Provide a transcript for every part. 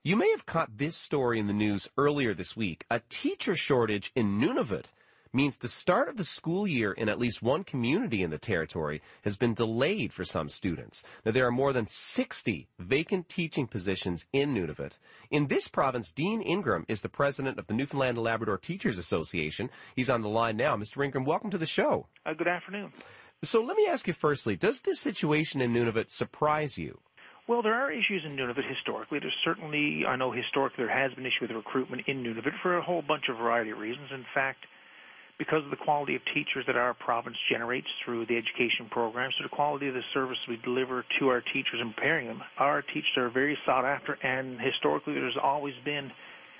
You may have caught this story in the news earlier this week. A teacher shortage in Nunavut means the start of the school year in at least one community in the territory has been delayed for some students. Now, there are more than 60 vacant teaching positions in Nunavut. In this province, Dean Ingram is the president of the Newfoundland and Labrador Teachers Association. He's on the line now. Mr. Ingram, welcome to the show. Good afternoon. So let me ask you firstly, does this situation in Nunavut surprise you? Well, there are issues in Nunavut historically. There's certainly, I know historically there has been issue with recruitment in Nunavut for a whole bunch of variety of reasons. In fact, because of the quality of teachers that our province generates through the education programs, so the quality of the service we deliver to our teachers and preparing them, our teachers are very sought after, and historically there's always been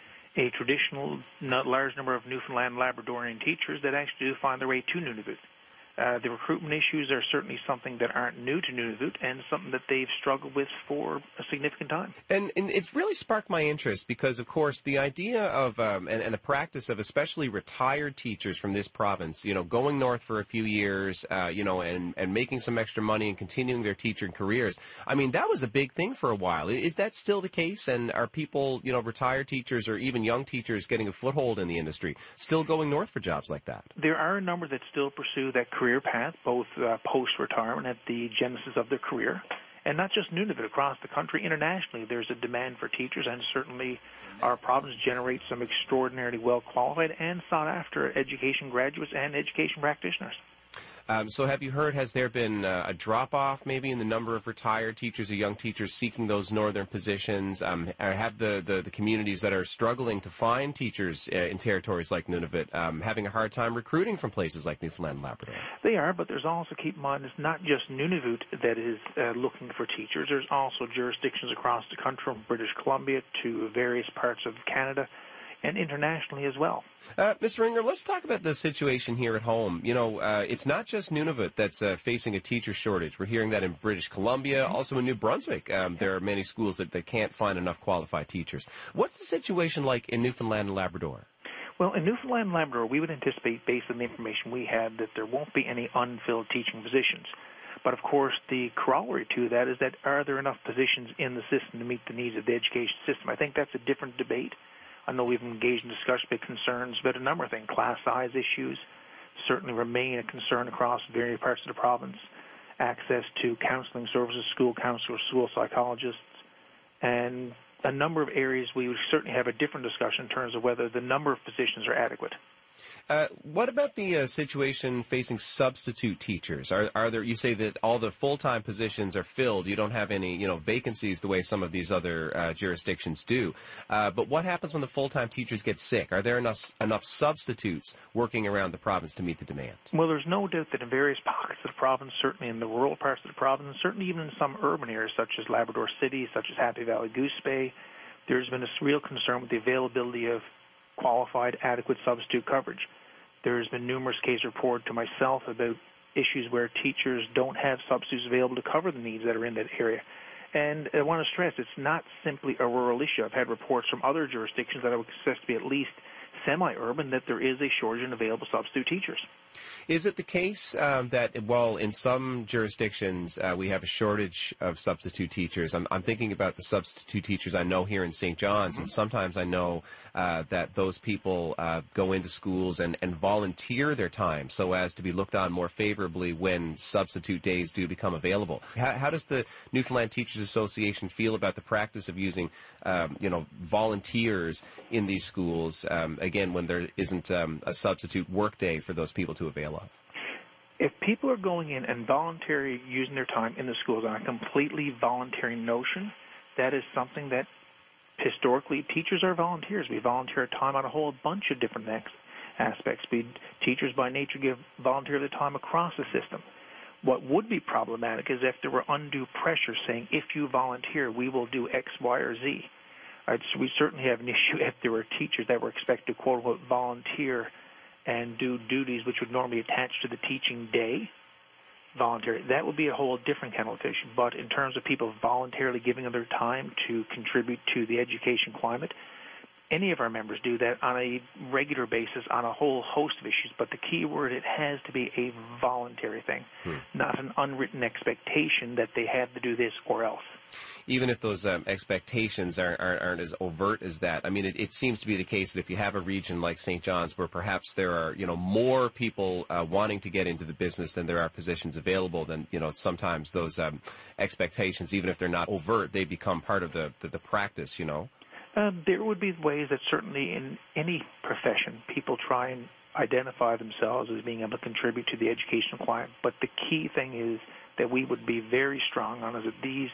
a traditional large number of Newfoundland and Labradorian teachers that actually do find their way to Nunavut. The recruitment issues are certainly something that aren't new to Nunavut and something that they've struggled with for a significant time. And it's really sparked my interest because, of course, the idea of and the practice of especially retired teachers from this province, going north for a few years, and making some extra money and continuing their teaching careers. I mean, that was a big thing for a while. Is that still the case? And are people, retired teachers or even young teachers getting a foothold in the industry still going north for jobs like that? There are a number that still pursue that career path, both post-retirement at the genesis of their career, and not just Nunavut, across the country. Internationally, there's a demand for teachers, and certainly our province generates some extraordinarily well-qualified and sought-after education graduates and education practitioners. So have you heard, has there been a drop-off maybe in the number of retired teachers or young teachers seeking those northern positions? Have the communities that are struggling to find teachers in territories like Nunavut having a hard time recruiting from places like Newfoundland and Labrador? They are, but there's also, keep in mind, it's not just Nunavut that is looking for teachers. There's also jurisdictions across the country, from British Columbia to various parts of Canada, and internationally as well. Mr. Ingram, let's talk about the situation here at home. It's not just Nunavut that's facing a teacher shortage. We're hearing that in British Columbia, also in New Brunswick. There are many schools that can't find enough qualified teachers. What's the situation like in Newfoundland and Labrador? Well, in Newfoundland and Labrador, we would anticipate, based on the information we have, that there won't be any unfilled teaching positions. But, of course, the corollary to that is that are there enough positions in the system to meet the needs of the education system? I think that's a different debate. I know we've engaged in discussion about concerns about a number of things. Class size issues certainly remain a concern across various parts of the province. Access to counseling services, school counselors, school psychologists, and a number of areas we would certainly have a different discussion in terms of whether the number of positions are adequate. What about the situation facing substitute teachers? Are there? You say that all the full-time positions are filled. You don't have any, vacancies the way some of these other jurisdictions do. But what happens when the full-time teachers get sick? Are there enough substitutes working around the province to meet the demand? Well, there's no doubt that in various pockets of the province, certainly in the rural parts of the province, and certainly even in some urban areas such as Labrador City, such as Happy Valley, Goose Bay, there's been a real concern with the availability of qualified, adequate substitute coverage. There's been numerous cases reported to myself about issues where teachers don't have substitutes available to cover the needs that are in that area. And I want to stress, it's not simply a rural issue. I've had reports from other jurisdictions that I would consider to be at least semi-urban that there is a shortage in available substitute teachers. Is it the case that while in some jurisdictions we have a shortage of substitute teachers, I'm thinking about the substitute teachers I know here in St. John's, and sometimes I know that those people go into schools and volunteer their time so as to be looked on more favorably when substitute days do become available. How does the Newfoundland Teachers Association feel about the practice of using, volunteers in these schools, again, when there isn't a substitute work day for those people to avail of? If people are going in and voluntarily using their time in the schools on a completely voluntary notion, that is something that historically teachers are volunteers. We volunteer time on a whole bunch of different aspects. Teachers by nature volunteer their time across the system. What would be problematic is if there were undue pressure saying, if you volunteer, we will do X, Y, or Z. We certainly have an issue if there were teachers that were expected to, quote-unquote, volunteer and do duties which would normally attach to the teaching day, voluntary. That would be a whole different kind of issue. But in terms of people voluntarily giving of their time to contribute to the education climate, any of our members do that on a regular basis on a whole host of issues, but the key word, it has to be a voluntary thing, not an unwritten expectation that they have to do this or else. Even if those expectations aren't as overt as that, I mean, it seems to be the case that if you have a region like St. John's where perhaps there are, more people wanting to get into the business than there are positions available, then, sometimes those expectations, even if they're not overt, they become part of the practice, There would be ways that certainly in any profession people try and identify themselves as being able to contribute to the educational climate. But the key thing is that we would be very strong on is that these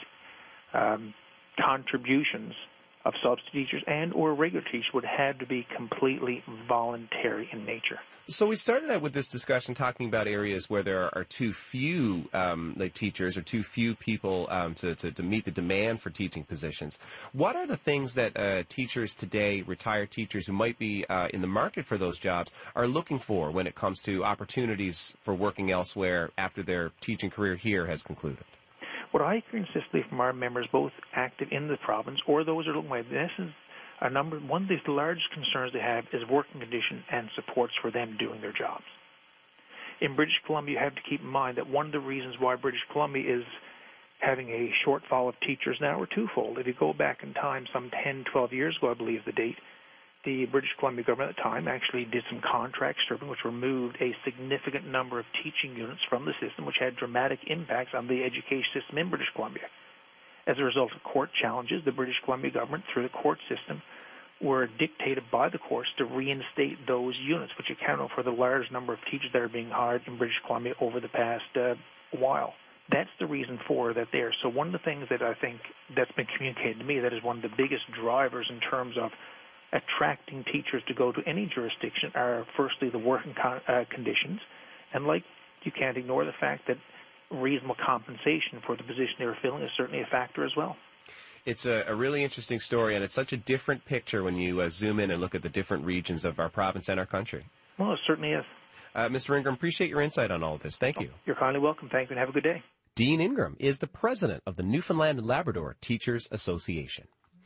contributions of substitute teachers and or regular teachers would have to be completely voluntary in nature. So we started out with this discussion talking about areas where there are too few teachers or too few people to meet the demand for teaching positions. What are the things that teachers today, retired teachers who might be in the market for those jobs, are looking for when it comes to opportunities for working elsewhere after their teaching career here has concluded? What I hear consistently from our members, both active in the province or those who are looking away, in essence, one of the largest concerns they have is working conditions and supports for them doing their jobs. In British Columbia, you have to keep in mind that one of the reasons why British Columbia is having a shortfall of teachers now are twofold. If you go back in time, some 10, 12 years ago, I believe the date, the British Columbia government at the time actually did some contract stripping, which removed a significant number of teaching units from the system, which had dramatic impacts on the education system in British Columbia. As a result of court challenges, the British Columbia government, through the court system, were dictated by the courts to reinstate those units, which accounted for the large number of teachers that are being hired in British Columbia over the past while. That's the reason for that there. So one of the things that I think that's been communicated to me that is one of the biggest drivers in terms of attracting teachers to go to any jurisdiction are, firstly, the working conditions, and you can't ignore the fact that reasonable compensation for the position they were filling is certainly a factor as well. It's a really interesting story, and it's such a different picture when you zoom in and look at the different regions of our province and our country. Well, it certainly is. Mr. Ingram, appreciate your insight on all of this. Thank you. You're kindly welcome. Thank you, and have a good day. Dean Ingram is the president of the Newfoundland and Labrador Teachers Association.